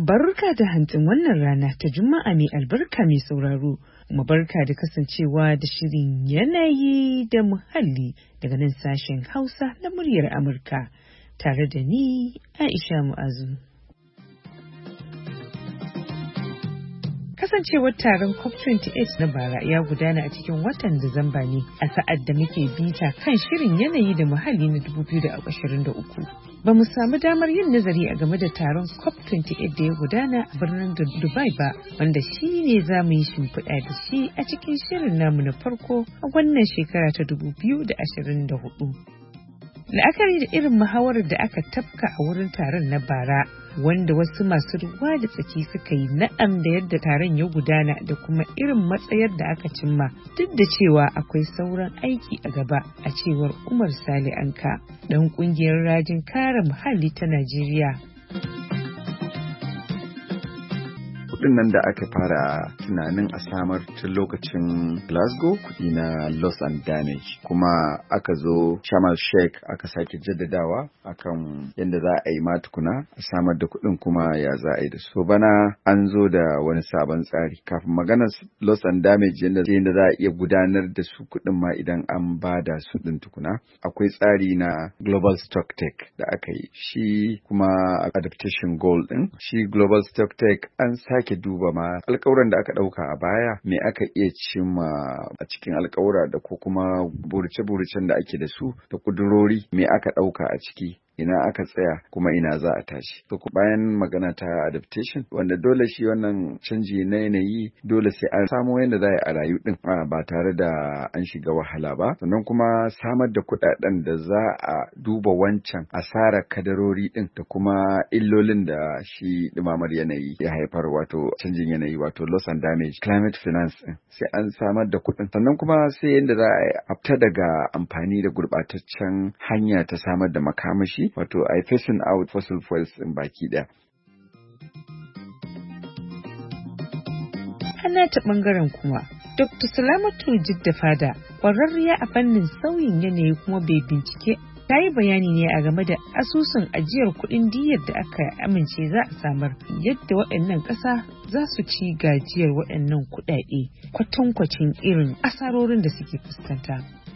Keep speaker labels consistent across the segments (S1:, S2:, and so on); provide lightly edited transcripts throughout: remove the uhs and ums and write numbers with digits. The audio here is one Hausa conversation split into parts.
S1: Barka da hantsin wannan rana ta Juma'a mai albarka mai sauraro, kuma barka da kasancewa da shirin yanayi da muhalli daga nan sashen Hausa na muryar Amurka tare da ni Aisha Mu'azu. Kasancewar taron COP28 na bara ya gudana a cikin watan Disamba ne a sa'ad da muke bita kan shirin yanayi da muhalli na 2023. Ba mu samu damar yin nazari a game da taron COP28 da ya gudana a birnin Dubai ba, wanda shi ne za mu yi shimfiɗa da shi a cikin shirin namu na farko a wannan shekara ta 2024. La'akari da irin muhawarar da aka tafka a wurin taron na bara, wanda wasu masu ruwa da tsaki suka yi na'am da yadda taron ya gudana da kuma irin matsayar da aka cimma, duk da cewa akwai sauran aiki a gaba, a cewar Umar Sale Anka, ɗan ƙungiyar rajin kare muhalli ta Najeriya.
S2: Kudin nan da aka fara tunanin a samar tun lokacin Glasgow, kudi na loss and damage, kuma aka zo Sharm el-Sheikh aka sake jaddadawa akan yadda za a yi matukuna a samar da kudin kuma ya za a yi da su. Bana an zo da wani sabon tsari kafin maganar loss and damage yadda za a iya gudanar da su kudin ma idan an bada su din tukuna. Akwai tsari na Global Stocktake da aka yi, shi kuma adaptation goal din, shi Global Stocktake an sake duba ma alƙawuran da aka ɗauka a baya, me aka iya cimma a cikin alƙawura da ko kuma burace-buracen da ake da su da ƙudurori, me aka ɗauka a ciki, ina aka tsaya kuma ina za a tashi. To bayan magana ta adaptation, wanda dole shi wannan canji na yanayi dole sai an samo yadda za a rayu din ba tare da an shiga wahala ba, sannan kuma samar da kuɗaɗen da za a duba wancan asarar kadarori din da kuma illolin da shi ɗumamar yanayi ya haifar, wato canjin yanayi, wato loss and damage, climate finance din sai an samar da kuɗin, sannan kuma sai yadda za a fita daga amfani da gurɓataccen hanya ta samar da makamashi, wato a phasing out fossil fuels in baki ɗaya.
S1: Ana ta ɓangaren kuma, Dr. Salamatu Jidda Fada, ƙwararriya a fannin sauyin yanayi kuma bai bincike, ta yi bayani ne a game da asusun ajiyar kuɗin diyyar da aka amince za a samar, yadda waɗannan ƙasa za su ci gajiyar waɗannan kuɗaɗe kwatankwacin irin asarorin da suke fuskanta.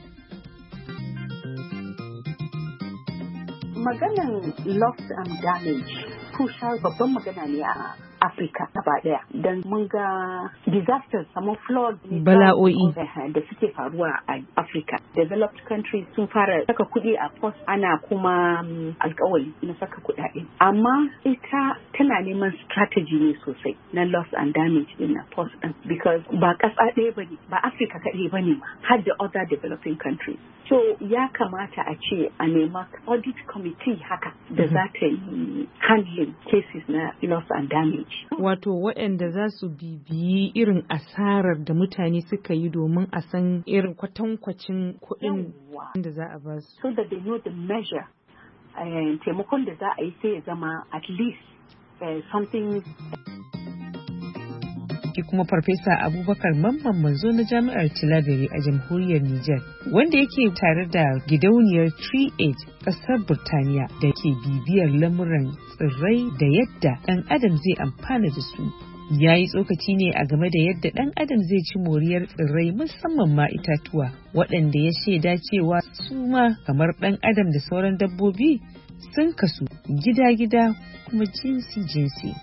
S3: Maganan loss and damage kusa babban magana ne a Afirka gaba daya, don mun ga disasters kamar flood,
S1: bala'o'i
S3: da suke faruwa a Afirka. Developed countries sun fara saka kuɗi a post, ana kuma alkawari na saka kuɗaɗe, amma ita tana neman strategy ne sosai na loss and damage din na post din, because ba ƙasa ɗaya bane, ba Afirka kaɗai bane ma, har da other developing countries. So ya kamata a ce a nema audit committee haka da za ta yi handling cases na loss and damage.
S1: Wato waɗanda za su bibiyi irin asarar da mutane suka yi domin a san irin kwatankwacin kuɗin da za a ba su.
S3: So that they know the measure. Taimakon da za a yi sai ya zama at least something.
S1: Kuma Farfesa Abubakar Mamman Manzo na Jami'ar Tilaberi a Jamhuriyar Nijar, wanda yake tare da gidauniyar TreeAid ƙasar Burtaniya da ke bibiyar lamuran tsirrai da yadda ɗan adam zai amfana da su. Ya yi tsokaci ne a game da yadda ɗan adam zai ci moriyar tsirrai, musamman ma itatuwa, waɗanda ya shaida cewa su ma kamar ɗan adam da sauran dabbobi sun kasu gida-gida kuma jinsi-jinsi.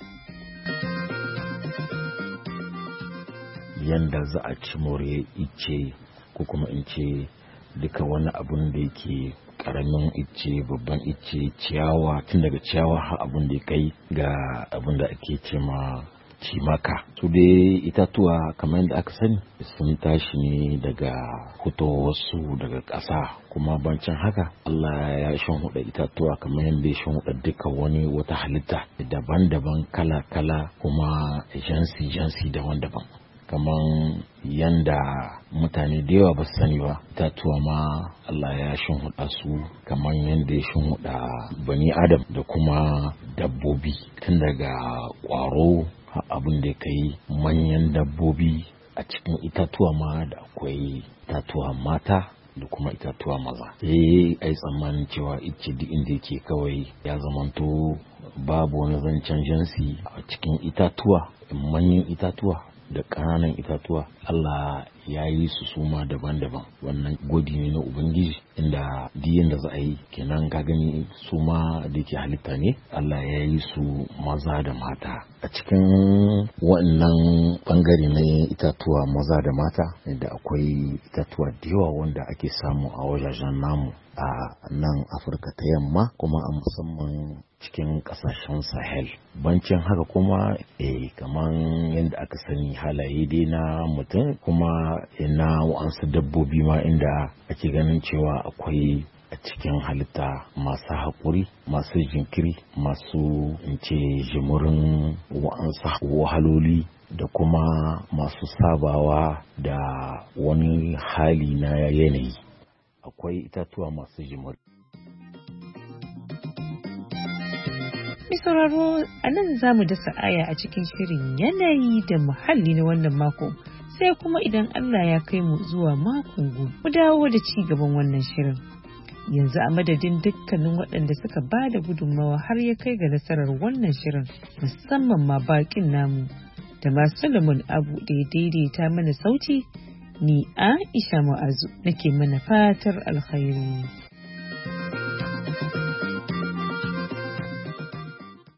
S4: Yanda za a ci more ice, ko kuma in ce duka wani abun da yake karamin ice, babban ice, ciyawa, tun daga ciyawa har abun da ya kai ga abun da ake ce ma cimaka. Su dai itatuwa kamar yadda aka sani sun tashi ne daga wasu daga ƙasa, kuma bancin haka Allah ya shanhuda itatuwa kamar yadda ya shanhuda duka wata halitta daban-daban, kala-kala, kuma jansi daban-daban. Kamar yanda mutane da yawa ba su sani ba, itatuwa ma Allah ya shinhuda su kamar yanda ya shinhuda bani adam da kuma dabbobi, tun daga ƙwaro abin da ya kai manyan dabbobi. A cikin itatuwa ma da akwai itatuwa mata da kuma itatuwa maza. Ai tsammanin cewa ice duk inda yake kawai ya zamanto babu wani zancen jinsi a cikin itatuwa, manyan itatuwa da ƙananan itatuwa. Allah ya yi su suma daban-daban. Wannan godi ne na Ubangiji, inda diyan da za a yi kenan ka gani suma da ke halitta ne. Allah ya yi su maza da mata. A cikin wannan bangare na itatuwa maza da mata, da akwai itatuwa da yawa wanda ake samu a wajajen namu a nan Afirka ta yamma, kuma a musamman cikin kasashen Sahel. Bancin haka kuma kamar yadda aka sani halaye dai na mutum, kuma na wa'ansu dabbobi ma, inda ake ganin cewa akwai a cikin halitta masu haƙuri, masu jinkiri, masu jimurin wa'ansu wahaloli, da kuma masu sabawa da wani hali na yanayi. Akwai itatuwa masu jimuri.
S1: Mai sauraro, a nan za mu dasa aya a cikin shirin yanayi da muhalli na wannan mako. Sai kuma idan Allah ya kai mu zuwa makon gobe, mu dawo da ci gaban wannan shirin. Yanzu a madadin dukkanin waɗanda suka ba da gudunmawa har ya kai ga nasarar wannan shirin, musamman ma baƙin namu da ma Solomon Abu da ya daidaita mana sauti, ni Aisha Mu'azu nake mana fatar alkhairi.